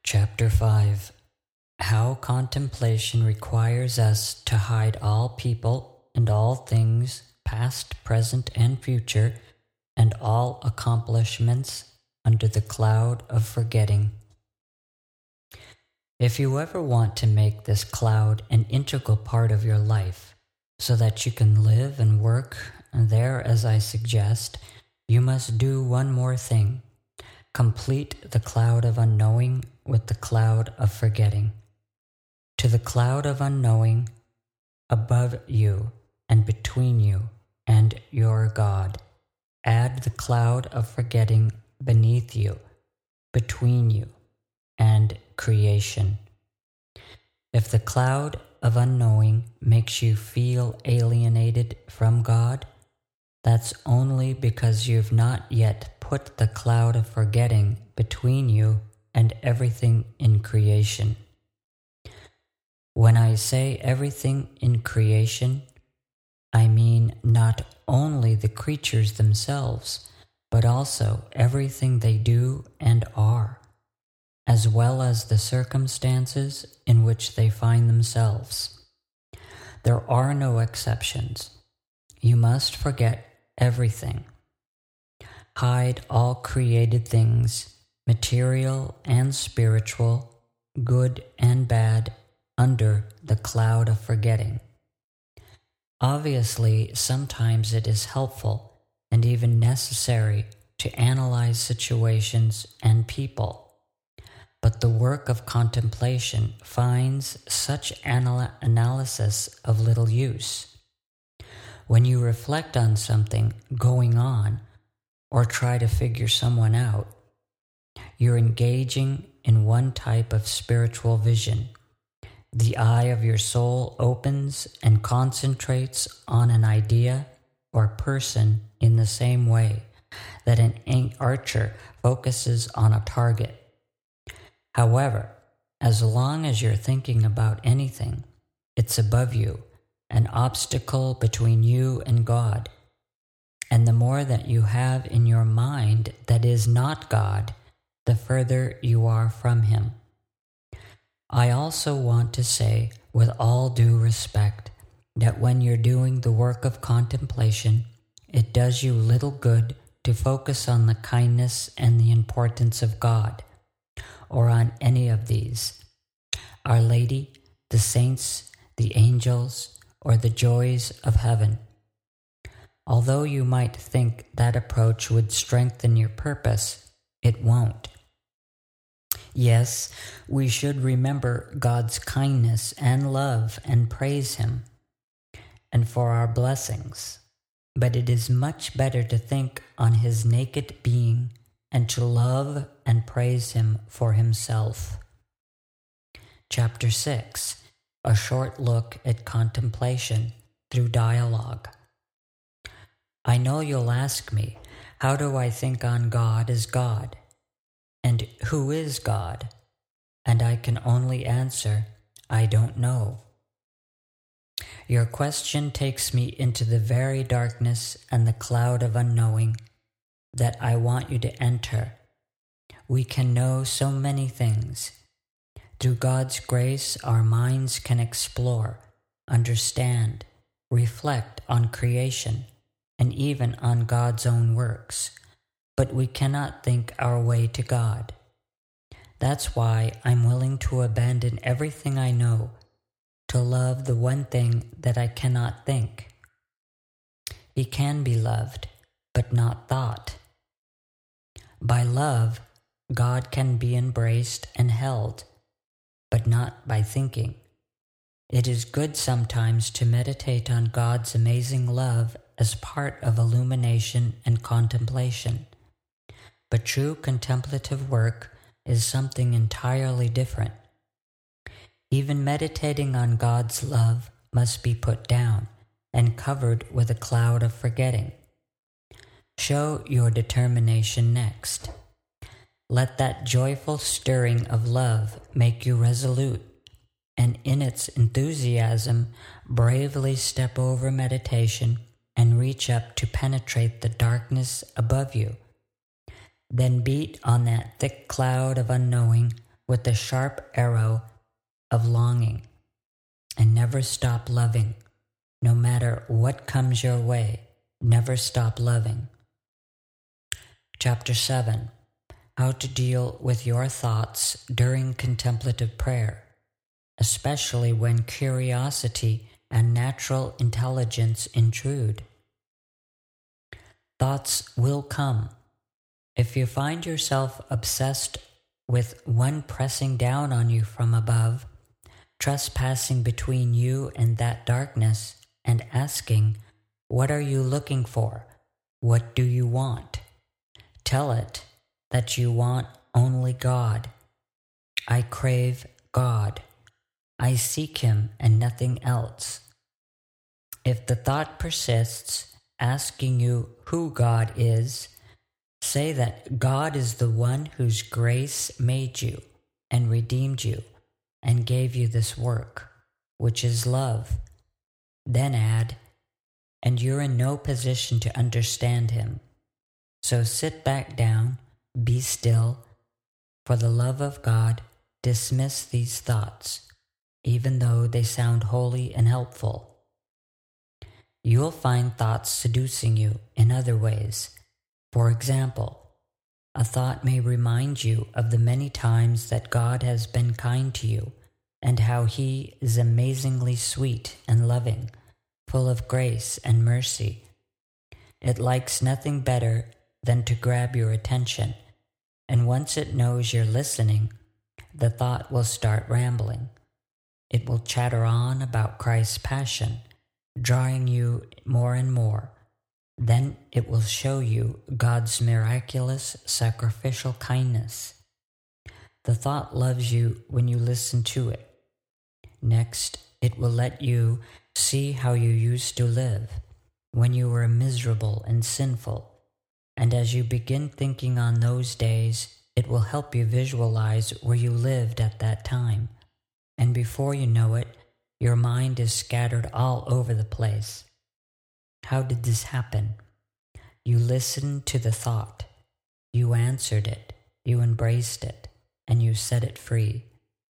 Chapter 5. How contemplation requires us to hide all people and all things, past, present, and future, and all accomplishments under the cloud of forgetting. If you ever want to make this cloud an integral part of your life, so that you can live and work there as I suggest, you must do one more thing. Complete the cloud of unknowing with the cloud of forgetting. To the cloud of unknowing, above you and between you and your God, add the cloud of forgetting beneath you, between you and creation. If the cloud of unknowing makes you feel alienated from God, that's only because you've not yet put the cloud of forgetting between you and everything in creation. When I say everything in creation, I mean not only the creatures themselves, but also everything they do and are, as well as the circumstances in which they find themselves. There are no exceptions. You must forget everything. Hide all created things, material and spiritual, good and bad, under the cloud of forgetting. Obviously, sometimes it is helpful and even necessary to analyze situations and people, but the work of contemplation finds such analysis of little use. When you reflect on something going on or try to figure someone out, you're engaging in one type of spiritual vision. The eye of your soul opens and concentrates on an idea or person in the same way that an archer focuses on a target. However, as long as you're thinking about anything, it's above you, an obstacle between you and God. And the more that you have in your mind that is not God, the further you are from Him. I also want to say, with all due respect, that when you're doing the work of contemplation, it does you little good to focus on the kindness and the importance of God, or on any of these, Our Lady, the saints, the angels, or the joys of heaven. Although you might think that approach would strengthen your purpose, it won't. Yes, we should remember God's kindness and love and praise Him, and for our blessings, but it is much better to think on His naked being and to love and praise Him for Himself. Chapter 6. A short look at contemplation through dialogue. I know you'll ask me, how do I think on God as God? And who is God? And I can only answer, I don't know. Your question takes me into the very darkness and the cloud of unknowing that I want you to enter. We can know so many things. Through God's grace, our minds can explore, understand, reflect on creation, and even on God's own works. But we cannot think our way to God. That's why I'm willing to abandon everything I know to love the one thing that I cannot think. He can be loved, but not thought. By love, God can be embraced and held, but not by thinking. It is good sometimes to meditate on God's amazing love as part of illumination and contemplation. But true contemplative work is something entirely different. Even meditating on God's love must be put down and covered with a cloud of forgetting. Show your determination next. Let that joyful stirring of love make you resolute, and in its enthusiasm, bravely step over meditation and reach up to penetrate the darkness above you. Then beat on that thick cloud of unknowing with the sharp arrow of longing, and never stop loving. No matter what comes your way, never stop loving. Chapter 7. How to deal with your thoughts during contemplative prayer, especially when curiosity and natural intelligence intrude. Thoughts will come. If you find yourself obsessed with one pressing down on you from above, trespassing between you and that darkness, and asking, "What are you looking for? What do you want?" Tell it that you want only God. I crave God. I seek Him and nothing else. If the thought persists, asking you who God is, say that God is the one whose grace made you and redeemed you and gave you this work, which is love. Then add, and you're in no position to understand Him. So sit back down, be still. For the love of God, dismiss these thoughts, even though they sound holy and helpful. You'll find thoughts seducing you in other ways. For example, a thought may remind you of the many times that God has been kind to you and how He is amazingly sweet and loving, full of grace and mercy. It likes nothing better than to grab your attention, and once it knows you're listening, the thought will start rambling. It will chatter on about Christ's passion, drawing you more and more. Then it will show you God's miraculous sacrificial kindness. The thought loves you when you listen to it. Next, it will let you see how you used to live, when you were miserable and sinful. And as you begin thinking on those days, it will help you visualize where you lived at that time. And before you know it, your mind is scattered all over the place. How did this happen? You listened to the thought. You answered it. You embraced it. And you set it free.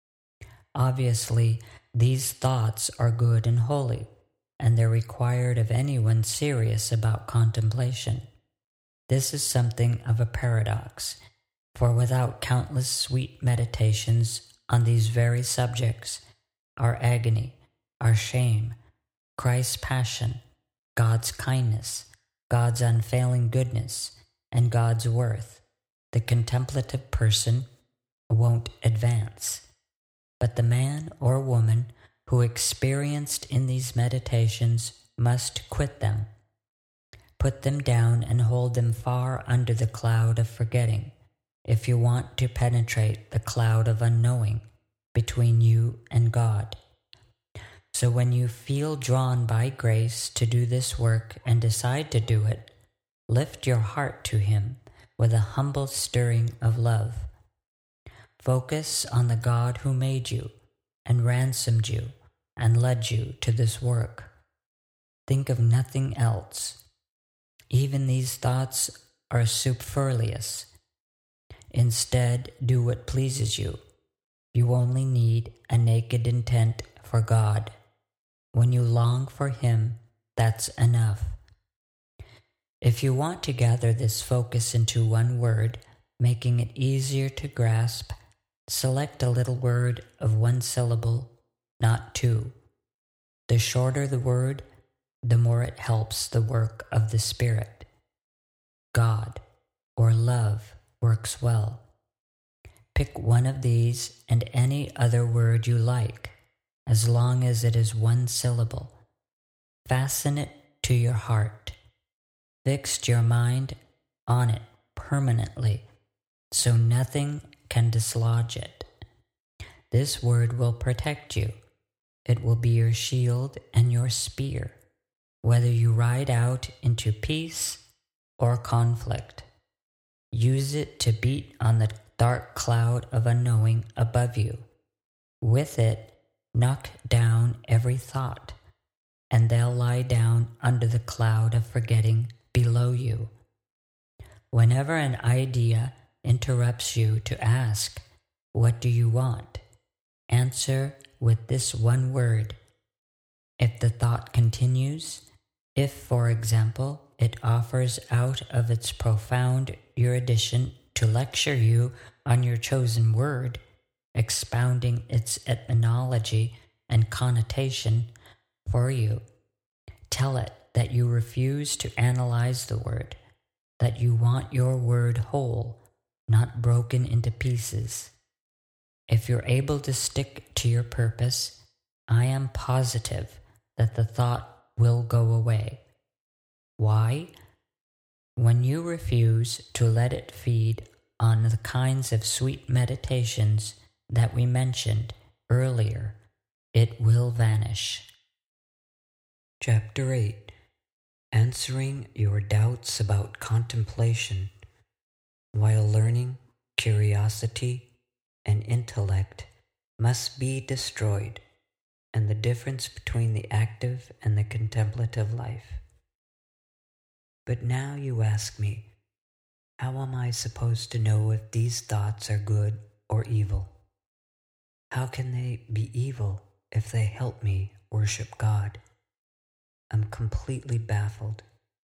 Obviously, these thoughts are good and holy, and they're required of anyone serious about contemplation. This is something of a paradox, for without countless sweet meditations on these very subjects, our agony, our shame, Christ's passion, God's kindness, God's unfailing goodness, and God's worth, the contemplative person won't advance. But the man or woman who experienced in these meditations must quit them. Put them down and hold them far under the cloud of forgetting, if you want to penetrate the cloud of unknowing between you and God. So when you feel drawn by grace to do this work and decide to do it, lift your heart to Him with a humble stirring of love. Focus on the God who made you and ransomed you and led you to this work. Think of nothing else. Even these thoughts are superfluous. Instead, do what pleases you. You only need a naked intent for God. When you long for Him, that's enough. If you want to gather this focus into one word, making it easier to grasp, select a little word of one syllable, not two. The shorter the word, the more it helps the work of the Spirit. God or love works well. Pick one of these and any other word you like, as long as it is one syllable. Fasten it to your heart. Fix your mind on it permanently, so nothing can dislodge it. This word will protect you. It will be your shield and your spear, whether you ride out into peace or conflict. Use it to beat on the dark cloud of unknowing above you. With it, knock down every thought, and they'll lie down under the cloud of forgetting below you. Whenever an idea interrupts you to ask, What do you want? Answer with this one word. If the thought continues, if, for example, it offers out of its profound erudition to lecture you on your chosen word, expounding its etymology and connotation for you, tell it that you refuse to analyze the word, that you want your word whole, not broken into pieces. If you're able to stick to your purpose, I am positive that the thought will go away. Why? When you refuse to let it feed on the kinds of sweet meditations that we mentioned earlier, it will vanish. Chapter 8. Answering your doubts about contemplation. While learning, curiosity, and intellect must be destroyed, and the difference between the active and the contemplative life. But now you ask me, how am I supposed to know if these thoughts are good or evil? How can they be evil if they help me worship God? I'm completely baffled.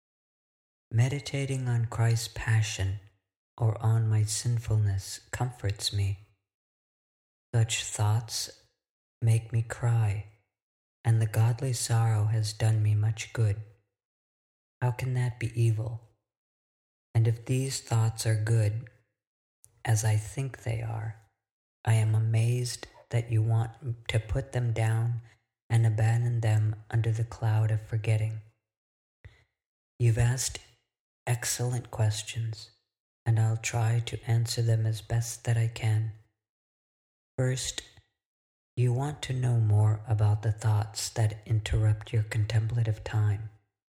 Meditating on Christ's passion or on my sinfulness comforts me. Such thoughts make me cry, and the godly sorrow has done me much good. How can that be evil? And if these thoughts are good, as I think they are, I am amazed that you want to put them down and abandon them under the cloud of forgetting. You've asked excellent questions, and I'll try to answer them as best that I can. First, you want to know more about the thoughts that interrupt your contemplative time,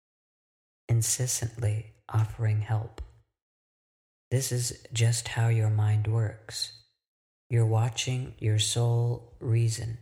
incessantly offering help. This is just how your mind works. You're watching your soul reason.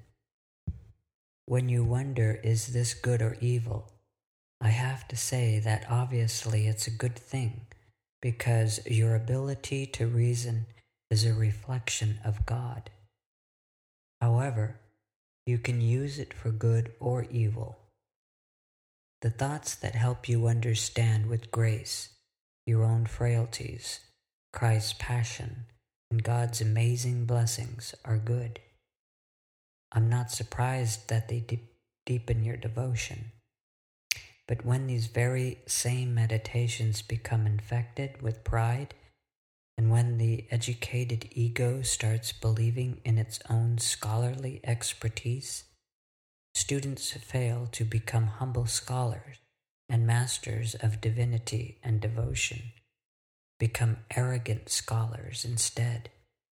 When you wonder, is this good or evil? I have to say that obviously it's a good thing, because your ability to reason is a reflection of God. However, you can use it for good or evil. The thoughts that help you understand with grace your own frailties, Christ's passion, and God's amazing blessings are good. I'm not surprised that they deepen your devotion. But when these very same meditations become infected with pride, and when the educated ego starts believing in its own scholarly expertise, students fail to become humble scholars and masters of divinity and devotion, become arrogant scholars instead,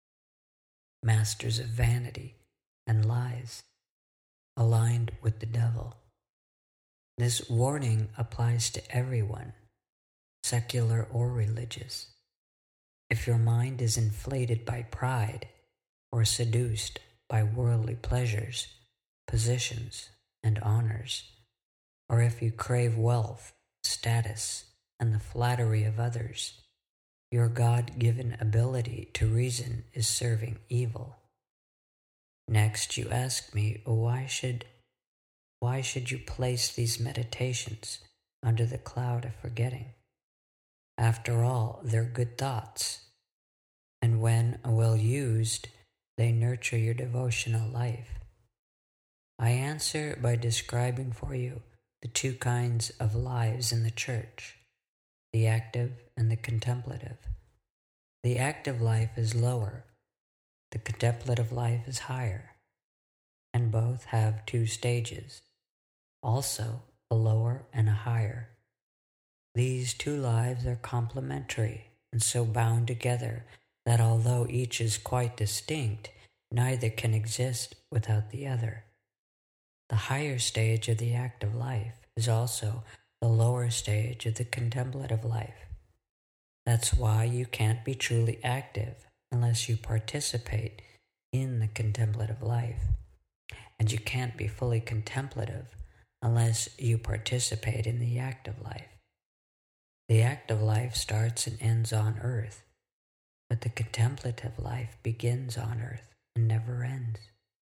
masters of vanity and lies, aligned with the devil. This warning applies to everyone, secular or religious. If your mind is inflated by pride or seduced by worldly pleasures, positions, and honors, or if you crave wealth, status, and the flattery of others, your God-given ability to reason is serving evil. Next, you ask me, why should you place these meditations under the cloud of forgetting? After all, they're good thoughts, and when well used, they nurture your devotional life. I answer by describing for you the two kinds of lives in the church, the active and the contemplative. The active life is lower, the contemplative life is higher, and both have two stages, also a lower and a higher. These two lives are complementary and so bound together that although each is quite distinct, neither can exist without the other. The higher stage of the active life is also the lower stage of the contemplative life. That's why you can't be truly active unless you participate in the contemplative life, and you can't be fully contemplative unless you participate in the active life. The active life starts and ends on earth. but the contemplative life begins on earth and never ends.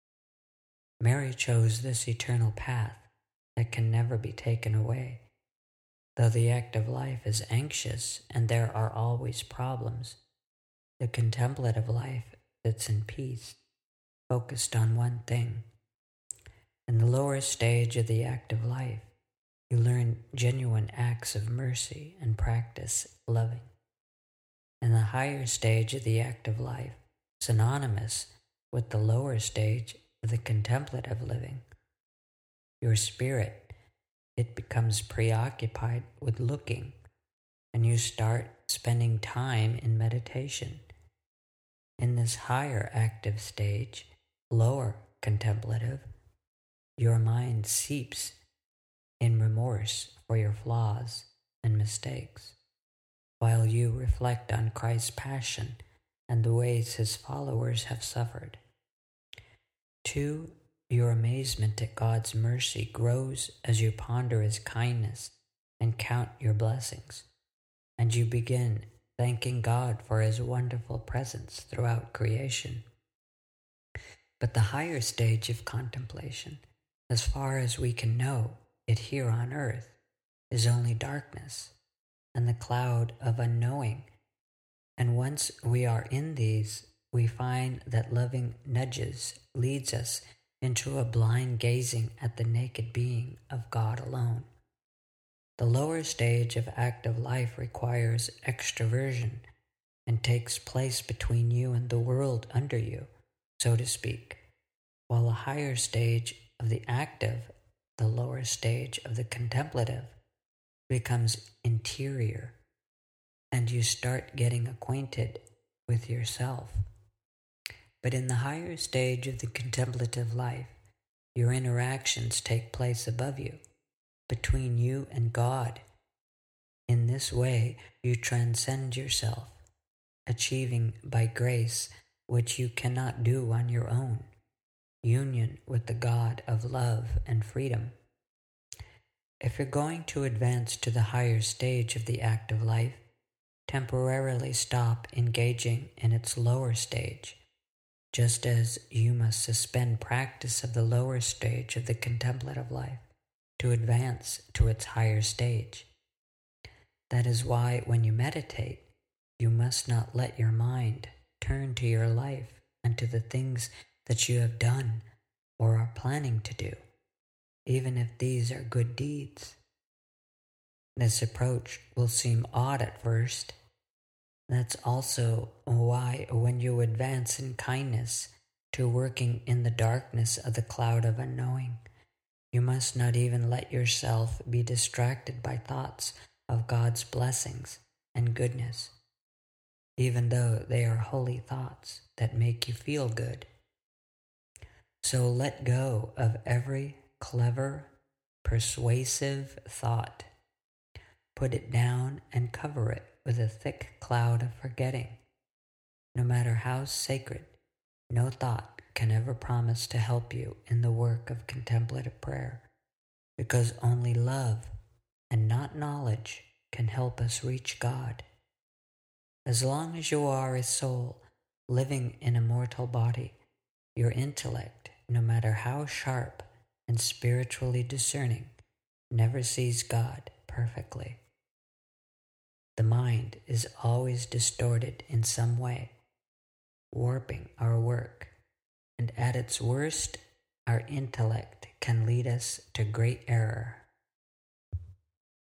Mary chose this eternal path that can never be taken away. Though the active life is anxious and there are always problems, the contemplative life sits in peace, focused on one thing. In the lower stage of the active life, you learn genuine acts of mercy and practice loving. In the higher stage of the active life, synonymous with the lower stage of the contemplative living, your spirit, it becomes preoccupied with looking, and you start spending time in meditation. In this higher active stage, lower contemplative, your mind seeps in remorse for your flaws and mistakes, while you reflect on Christ's passion and the ways his followers have suffered. 2. Your amazement at God's mercy grows as you ponder his kindness and count your blessings, and you begin thanking God for his wonderful presence throughout creation. But the higher stage of contemplation, as far as we can know it here on earth, is only darkness and the cloud of unknowing. And once we are in these, we find that loving nudges leads us into a blind gazing at the naked being of God alone. The lower stage of active life requires extroversion and takes place between you and the world under you, so to speak, while the higher stage of the active, the lower stage of the contemplative, becomes interior, and you start getting acquainted with yourself. But in the higher stage of the contemplative life, your interactions take place above you, between you and God. In this way, you transcend yourself, achieving by grace what you cannot do on your own, union with the God of love and freedom. If you're going to advance to the higher stage of the active life, temporarily stop engaging in its lower stage, just as you must suspend practice of the lower stage of the contemplative life to advance to its higher stage. That is why when you meditate, you must not let your mind turn to your life and to the things that you have done or are planning to do, even if these are good deeds. This approach will seem odd at first. That's also why when you advance in kindness to working in the darkness of the cloud of unknowing, you must not even let yourself be distracted by thoughts of God's blessings and goodness, even though they are holy thoughts that make you feel good. So let go of every clever, persuasive thought. Put it down and cover it with a thick cloud of forgetting. No matter how sacred, no thought can ever promise to help you in the work of contemplative prayer, because only love and not knowledge can help us reach God. As long as you are a soul living in a mortal body, your intellect, no matter how sharp and spiritually discerning, never sees God perfectly. The mind is always distorted in some way, warping our work, and at its worst, our intellect can lead us to great error.